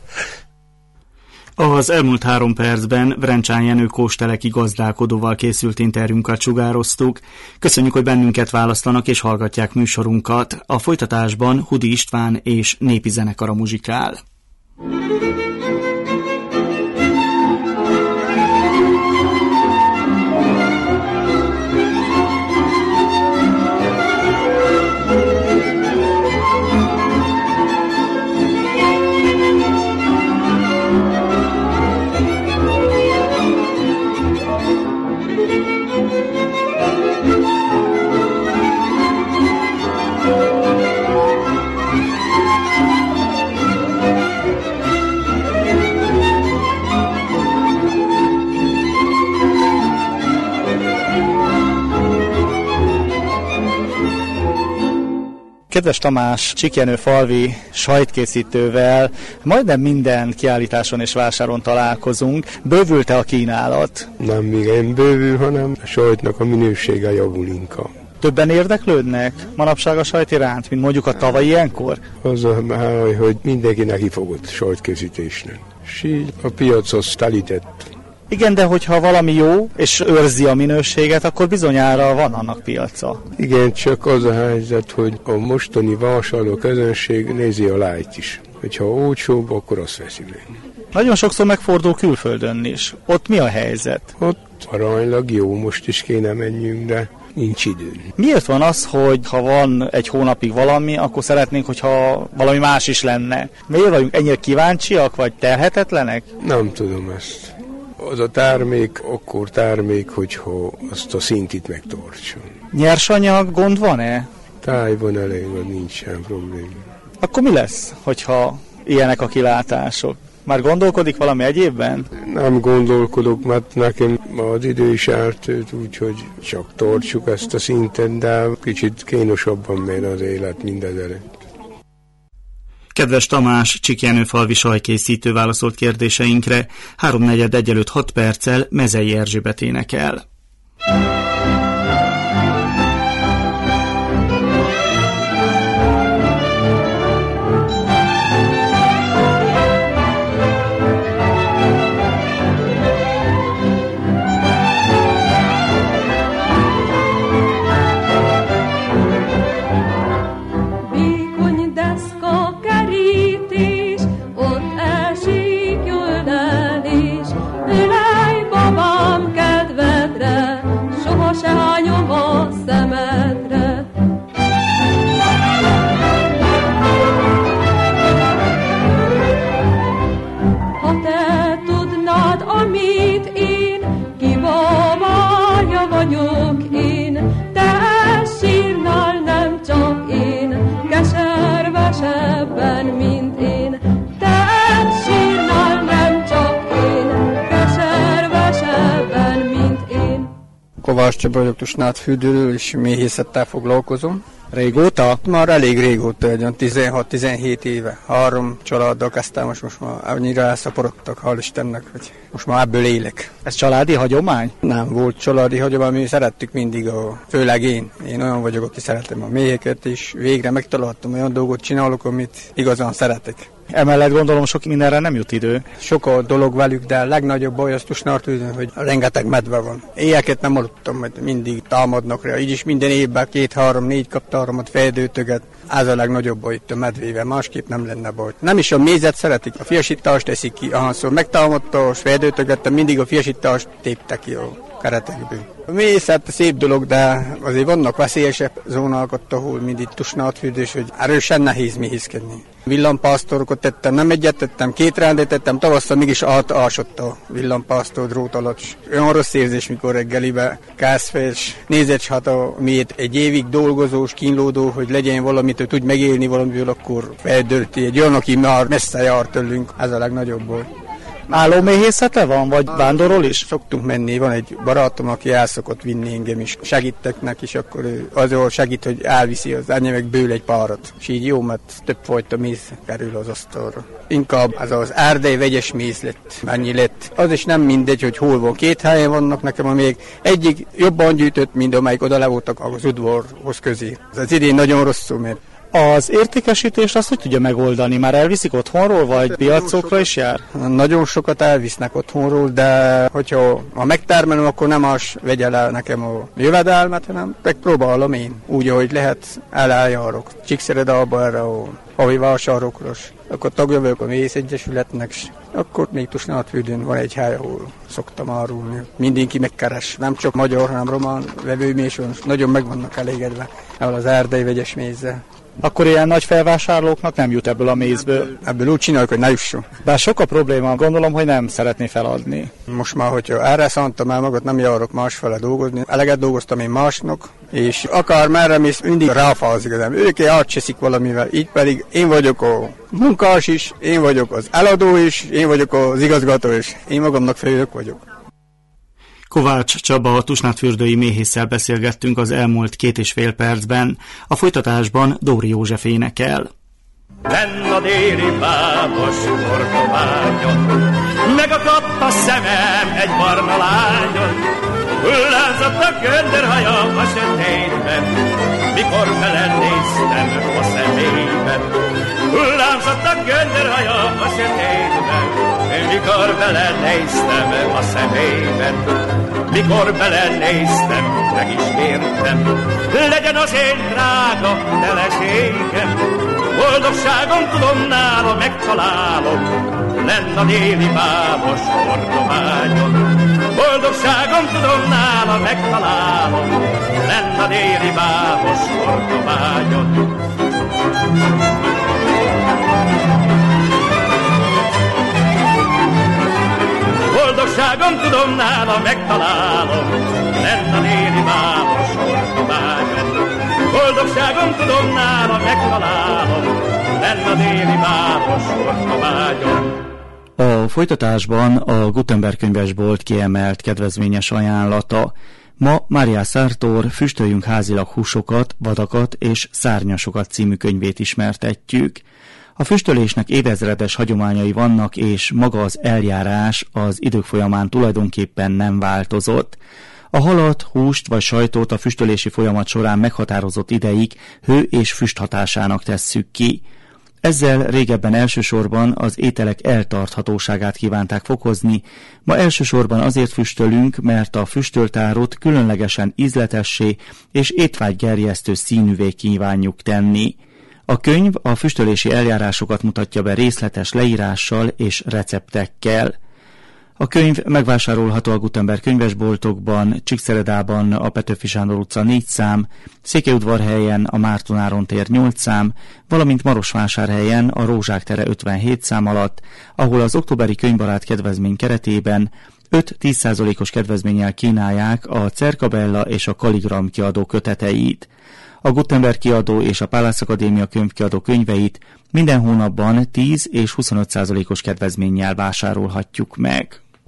Az elmúlt három percben Vrencsán Jenő kósteleki gazdálkodóval készült interjúnkat sugároztuk. Köszönjük, hogy bennünket választanak és hallgatják műsorunkat. A folytatásban Hudi István és népi zenekara muzsikál. Kedves Tamás, Csíkjenő falvi sajtkészítővel majdnem minden kiállításon és vásáron találkozunk. Bővült-e a kínálat? Nem igen bővül, hanem a sajtnak a minősége javul inkább. Többen érdeklődnek manapság a sajt iránt, mint mondjuk a tavalyi ilyenkor? Az a baj, hogy mindenki neki fogott sajtkészítésnek. És így a piac az telített. Igen, de hogyha valami jó, és őrzi a minőséget, akkor bizonyára van annak piaca. Igen, csak az a helyzet, hogy a mostani vásárló közönség nézi a lájt is. Hogyha olcsóbb, akkor azt veszi meg. Nagyon sokszor megfordul külföldön is. Ott mi a helyzet? Ott aránylag jó, most is kéne menjünk, de nincs idő. Miért van az, hogy ha van egy hónapig valami, akkor szeretnénk, hogyha valami más is lenne? Miért vagyunk ennyire kíváncsiak, vagy terhetetlenek? Nem tudom ezt. Az a termék, akkor termék, hogyha azt a szintit megtartson. Nyersanyag gond van-e? Táj van elég, nincsen probléma. Akkor mi lesz, hogyha ilyenek a kilátások? Már gondolkodik valami egyébben? Nem gondolkodok, mert nekem az idő is eltűnt, úgyhogy csak tartsuk ezt a szinten, de kicsit kínosabban megy az élet mindezelőtt. Kedves Tamás, Csíkjenőfalvi sajtkészítő válaszolt kérdéseinkre. Háromnegyed egy előtt hat perccel Mezei Erzsébet énekel. Te sírnál nem csak én, keservesebben. Kovács Csaba vagyok, Tusnádfürdőről, és méhészettel foglalkozom. Régóta? Már elég régóta, egy tizenhat-tizenhét éve. Három családdal kezdtem, most, most már annyira elszaporodtak, hál' Istennek, hogy most már ebből élek. Ez családi hagyomány? Nem volt családi hagyomány, mi szerettük mindig, a, főleg én. Én olyan vagyok, aki szeretem a méheket, és végre megtaláltam olyan dolgot csinálok, amit igazán szeretek. Emellett gondolom sok mindenre nem jut idő. Sok a dolog velük, de a legnagyobb baj az Tusnádfürdőn, hogy rengeteg medve van. Éjeket nem aludtam, mert mindig támadnak rá. Így is minden évben két, három, négy kaptáromat, feldőtöget. Ez a legnagyobb baj itt a medvével, másképp nem lenne baj. Nem is a mézet szeretik, a fiasítást teszik ki. Ahányszor megtámadta, és feldőtögettem, mindig a fiasítást tépte ki a keretekből. A méhészet szép dolog, de azért vannak veszélyesebb zónák, ahol mind itt Tusnádfürdős, hogy erősen nehéz méhészkedni. Villampásztorokat tettem, nem egyet tettem, két rendet tettem, tavasszal mégis átásott a villampásztor drót alatt. Olyan rossz érzés, mikor reggelibe kelsz fel, és nézed, hát a miért egy évig dolgozós, kínlódó, hogy legyen valamit, hogy tudj megélni valamiből, akkor feldölti egy olyan, aki már messze jár tőlünk. Ez a legnagyobb baj. Állóméhészete van, vagy vándorol is? Szoktunk menni, van egy barátom, aki el szokott vinni engem is. Segítek neki, és akkor ő azért segít, hogy elviszi az enyémekből egy párat. És így jó, mert több fajta méz kerül az asztalra. Inkább az az erdei vegyes méz lett, mennyi lett. Az is nem mindegy, hogy hol van. Két helyen vannak nekem, amelyik egyik jobban gyűjtött, mint amelyik oda le voltak az udvarhoz közé. Az idén nagyon rosszul, mert az értékesítést azt hogy tudja megoldani? Már elviszik otthonról, vagy piacokra is jár? Nagyon sokat elvisznek otthonról, de hogyha ha megtermelem, akkor nem az vegye le nekem a jövedelmet, hanem megpróbálom én. Úgy, ahogy lehet, eljárok. Csíkszeredában erre a havi vásárokra. Akkor tagja vagyok a Méhészegyesületnek, akkor még Tusnádfürdőn van egy hely, ahol szoktam árulni. Mindenki megkeres, nem csak magyar, hanem román vevőméson, nagyon meg vannak elégedve ebből az erdei vegyes mézzel. Akkor ilyen nagy felvásárlóknak nem jut ebből a mézből. Ebből, ebből úgy csináljuk, hogy ne jusson. Bár sok a probléma, gondolom, hogy nem szeretné feladni. Most már, hogyha erre szántam el magad, nem járok másfele dolgozni. Eleget dolgoztam én másnak, és akár merre mész, mindig ráfázik az ember. Ők átcseszik valamivel, így pedig én vagyok a munkás is, én vagyok az eladó is, én vagyok az igazgató is. Én magamnak főnök vagyok. Kovács Csaba, a Tusnádfürdői méhésszel beszélgettünk az elmúlt két és fél percben. A folytatásban Dóri József énekel. Lenn a déli bábos korkoványon, megakadt a szemem egy barna lányon, hullázott a göndörhaja a sötétben, mikor belenéztem a szemébe. Hullázott a göndörhaja a sötétben, mikor belenéztem a szemében. Mikor belenéztem, meg is kértem, legyen az én drága feleségem. Boldogságom tudom nála megtalálom, lenn a déli bábos korkoványon. Boldogságom tudom nála megtalálom, lenn a déli bábos korkoványon. Boldogságom tudom nála megtalálom, lenn a déli bábos korkoványon. Boldogságom tudom nála megtalálom, lenn a déli bábos korkoványon. A folytatásban a Gutenberg könyvesbolt kiemelt kedvezményes ajánlata. Ma Mária Sartor Füstöljünk házilag húsokat, vadakat és szárnyasokat című könyvét ismertetjük. A füstölésnek évezredes hagyományai vannak, és maga az eljárás az idők folyamán tulajdonképpen nem változott. A halat, húst vagy sajtot a füstölési folyamat során meghatározott ideig hő és füst hatásának tesszük ki. Ezzel régebben elsősorban az ételek eltarthatóságát kívánták fokozni, ma elsősorban azért füstölünk, mert a füstöltárot különlegesen ízletessé és étvágygerjesztő színűvé kívánjuk tenni. A könyv a füstölési eljárásokat mutatja be részletes leírással és receptekkel. A könyv megvásárolható a Gutenberg könyvesboltokban, Csíkszeredában a Petőfi Sándor utca négy szám, Székelyudvarhelyen a Márton-Áron tér nyolc szám, valamint Marosvásárhelyen a Rózsák tere ötvenhét szám alatt, ahol az októberi könyvbarát kedvezmény keretében öt-tíz százalékos kedvezménnyel kínálják a Cerkabella és a Kaligram kiadó köteteit. A Gutenberg kiadó és a Pálász Akadémia könyvkiadó könyveit minden hónapban tíz és huszonöt százalékos kedvezménnyel vásárolhatjuk meg.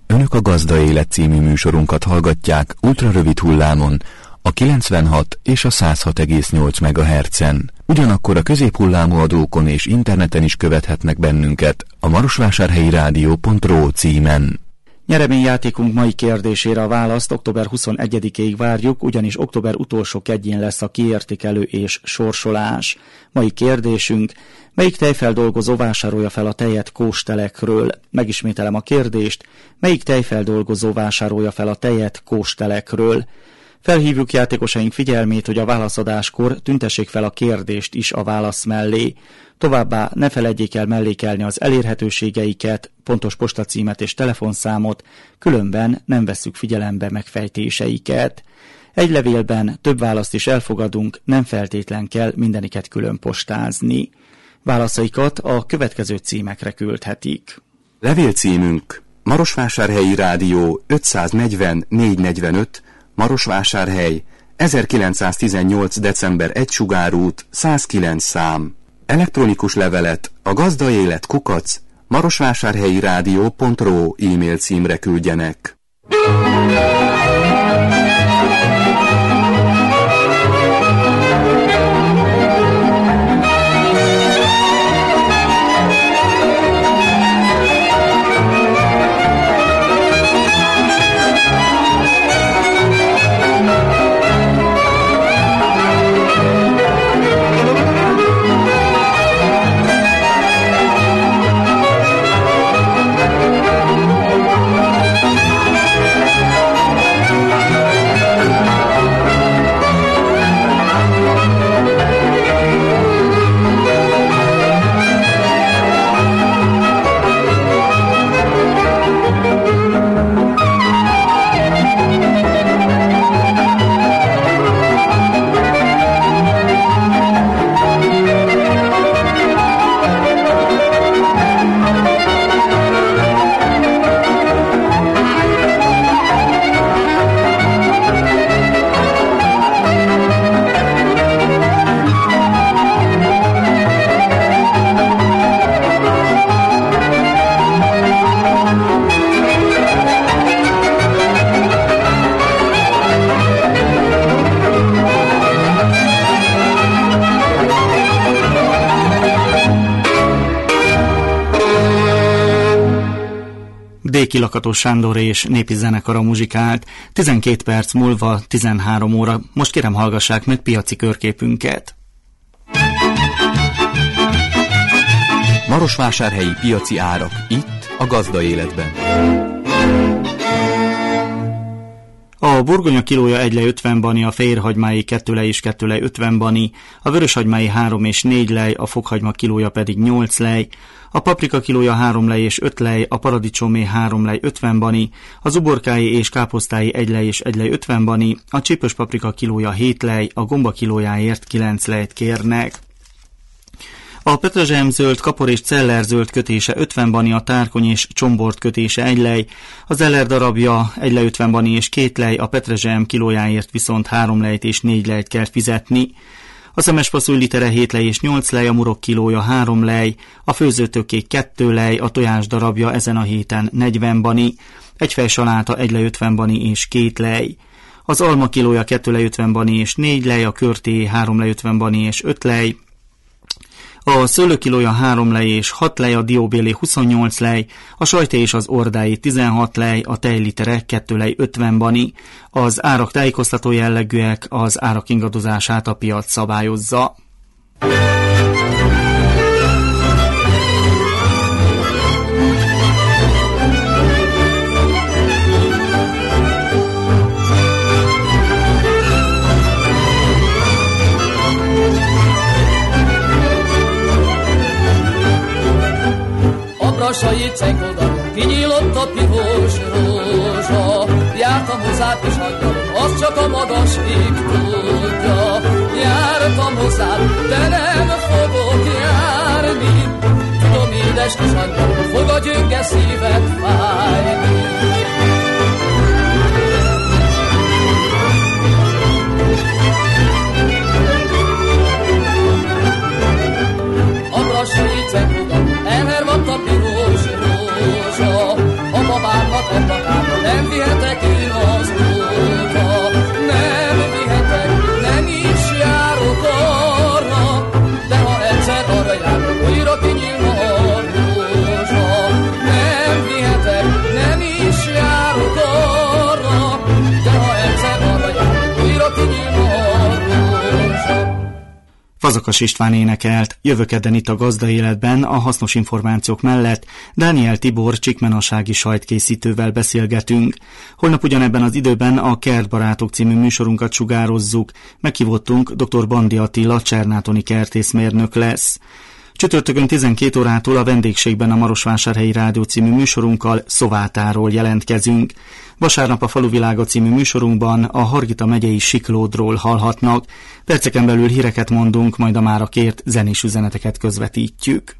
Önök a Gazda Élet című műsorunkat hallgatják ultrarövid hullámon, a kilencvenhat és a száz hat egész nyolc megahertzen. Ugyanakkor a középhullámú adókon és interneten is követhetnek bennünket a marosvásárhelyi rádió pont ro címen. Nyereményjátékunk mai kérdésére a választ október huszonegyedikéig várjuk, ugyanis október utolsó kedjén lesz a kiértékelő és sorsolás. Mai kérdésünk: melyik tejfeldolgozó vásárolja fel a tejet kóstelekről? Megismételem a kérdést: melyik tejfeldolgozó vásárolja fel a tejet kóstelekről? Felhívjuk játékosaink figyelmét, hogy a válaszadáskor tüntessék fel a kérdést is a válasz mellé. Továbbá ne feledjék el mellékelni az elérhetőségeiket, pontos postacímet és telefonszámot, különben nem vesszük figyelembe megfejtéseiket. Egy levélben több választ is elfogadunk, nem feltétlen kell mindeniket külön postázni. Válaszaikat a következő címekre küldhetik. Levélcímünk: Marosvásárhelyi Rádió ötszáznegyven négyszáznegyvenöt, Marosvásárhely, ezerkilencszáztizennyolc. december egy Sugárút, száz kilenc szám. Elektronikus levelet a gazdaélet kukac marosvásárhelyi rádió pont ro e-mail címre küldjenek. Kilakatos Sándor és népi zenekara muzsikált. tizenkét perc múlva tizenhárom óra. Most kérem, hallgassák meg piaci körképünket. Marosvásárhelyi piaci árak itt a Gazda Életben. A burgonya kilója egy lej ötven bani, a fehérhagymái kettő lej és kettő lej ötven bani, a vöröshagymái három és négy lej, a fokhagyma kilója pedig nyolc lej, a paprika kilója három lej és öt lej, a paradicsomé három lej ötven bani, az uborkái és káposztái egy lej és egy lej ötven bani, a csípős paprika kilója hét lej, a gomba kilójáért kilenc lejt kérnek. A petrezselyemzöld, kapor és cellerzöld kötése ötven bani, a tárkony és csombort kötése egy lej, az eller darabja egy lej ötven bani és két lej, a petrezselyem kilójáért viszont három lejt és négy lejt kell fizetni. A szemes faszúly litere hét lej és nyolc lej, a murok kilója három lej, a főzőtökék kettő lej, a tojás darabja ezen a héten negyven bani, egy fej saláta egy lej ötven bani és két lej. Az alma kilója kettő lej ötven bani és négy lej, a körté három lej ötven bani és öt lej, a szőlő kilója három lej és hat lej, a dióbélé huszonnyolc lej, a sajté és az ordái tizenhat lej, a tejlitere kettő lej ötven bani. Az árak tájékoztató jellegűek, az árak ingadozását a piac szabályozza. Brassai cekodalom, kinyílott a piros rózsa, jártam hozzád és hagytam, azt csak a magasig tudja. Jártam hozzád, de nem fogok járni, tudom, édes kis angyalom, fog a gyönge szíved fájni. A brassai cekodalom, elhervadt a piros rózsa, a babámnak ebben Fazakas István énekelt, jövő kedden itt a Gazda Életben a hasznos információk mellett Dániel Tibor csikmenasági sajtkészítővel beszélgetünk. Holnap ugyanebben az időben a Kertbarátok című műsorunkat sugározzuk. Meghívottunk dr. Bandi Attila csernátoni kertészmérnök lesz. Csütörtökön tizenkét órától a vendégségben a Marosvásárhelyi Rádió című műsorunkkal Szovátáról jelentkezünk. Vasárnap a Faluvilága című műsorunkban a Hargita megyei Siklódról hallhatnak. Perceken belül híreket mondunk, majd a mára kért zenés üzeneteket közvetítjük.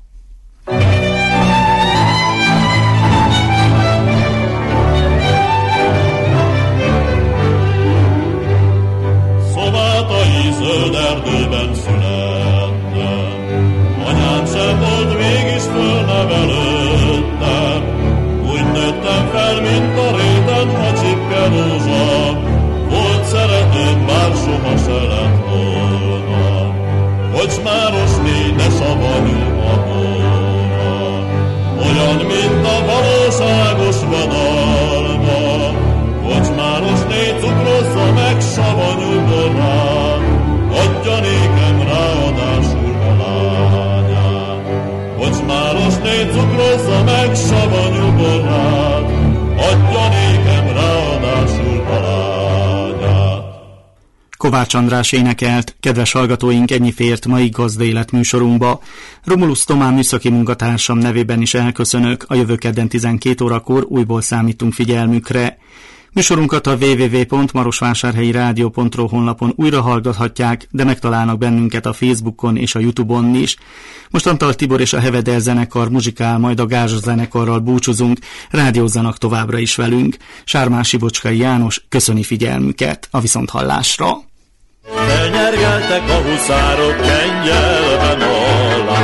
Szovátai zöld erdőben születtem, anyám sem volt, mégis fölnevelődtem. Úgy nőttem fel, mint a réten a csipke rózsa, volt szeretőm, bár soha se lett volna. Kocsmáros légy, ne savanyú a bóra, olyan, mint a valóságos vadalma. Kocsmáros légy, cukrozza meg savanyú borrát, adja nékem ráadásul a lányát. Kocsmáros légy, cukrozza meg savanyú borrát, adja nékem ráadásul a lányát. Kovács András énekelt, kedves hallgatóink, ennyi fért mai Gazda Élet műsorunkba. Romulus Tomán műszaki munkatársam nevében is elköszönök, a jövő kedden tizenkét órakor újból számítunk figyelmükre. Műsorunkat a double-u double-u double-u pont marosvásárhelyi rádió pont ro honlapon újra hallgathatják, de megtalálnak bennünket a Facebookon és a YouTube-on is. Most Antal Tibor és a Heveder zenekar muzsikál, majd a Gázsa zenekarral búcsúzunk, rádiózzanak továbbra is velünk. Sármási Bocskai János köszöni figyelmüket, a viszonthallásra. Elnyergeltek a huszárok kengyelben alá,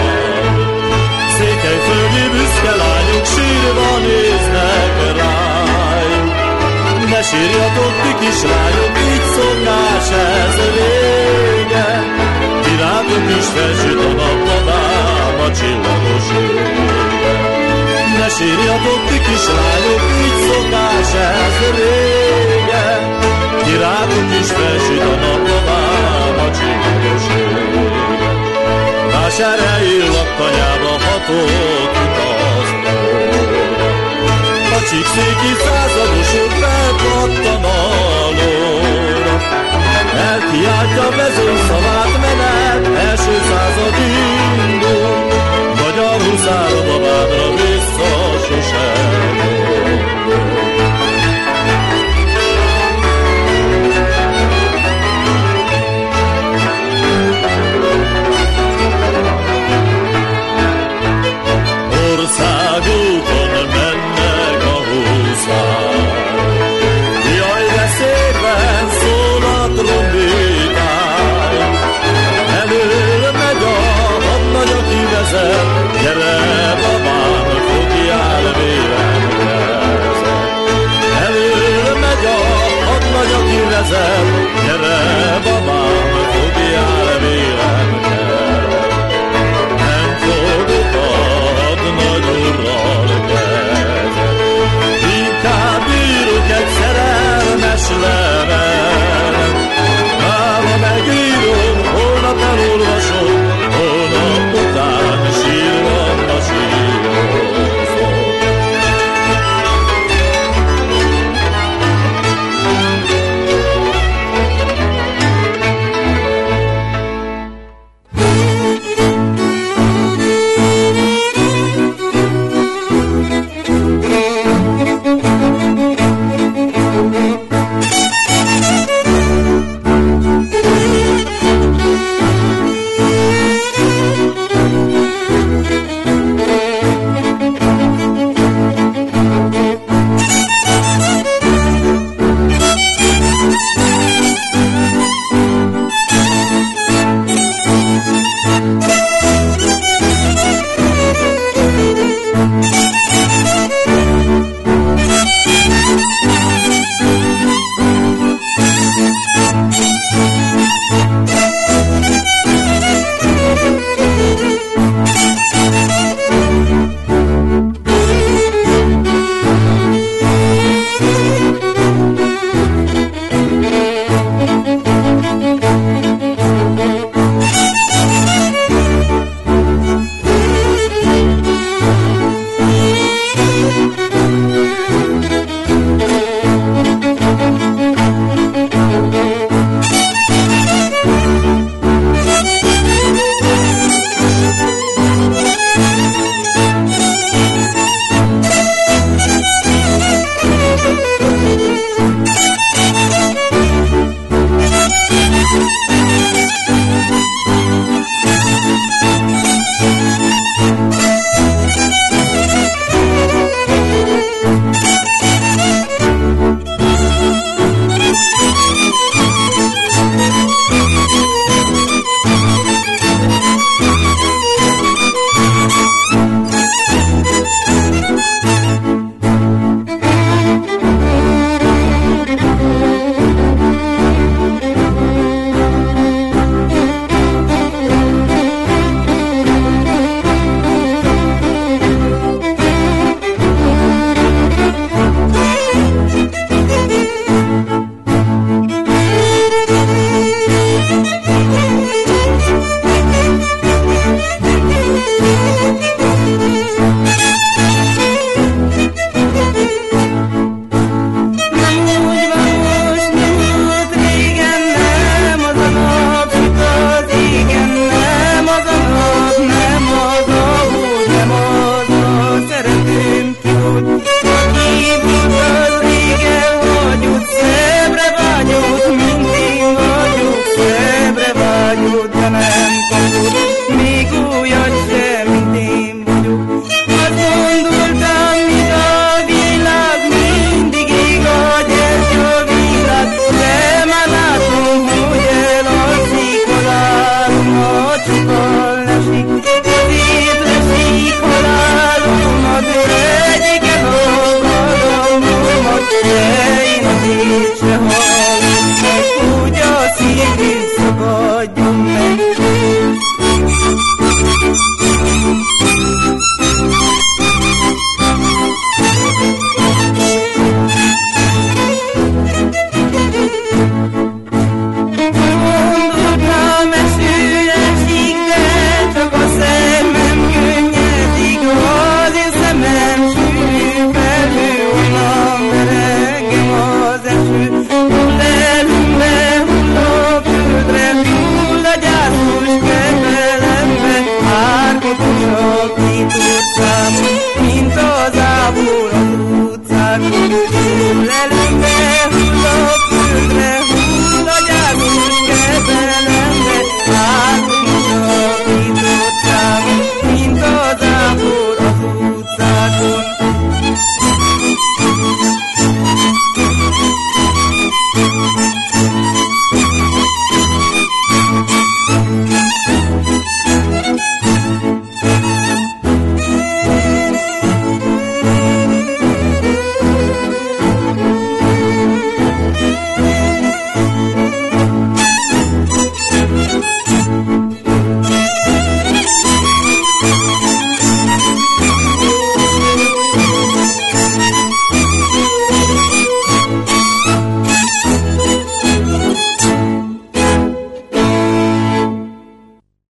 székelyföldi büszke lányok sírva néznek rájuk. Ne sírjatok, ti kislányok, így szokás ez vége, ti rátok is felsüt a nap, adám a csillagos ége. Ne sírjatok, ti kislányok, így szokás ez vége, ti rátok is felsüt a nap, adám a csillagos ége. Vásárhelyi laktanyába hatott utaznak, a csíkszéki századosok felpattan alól. Elkiáltja vezőr szavát menet, első századi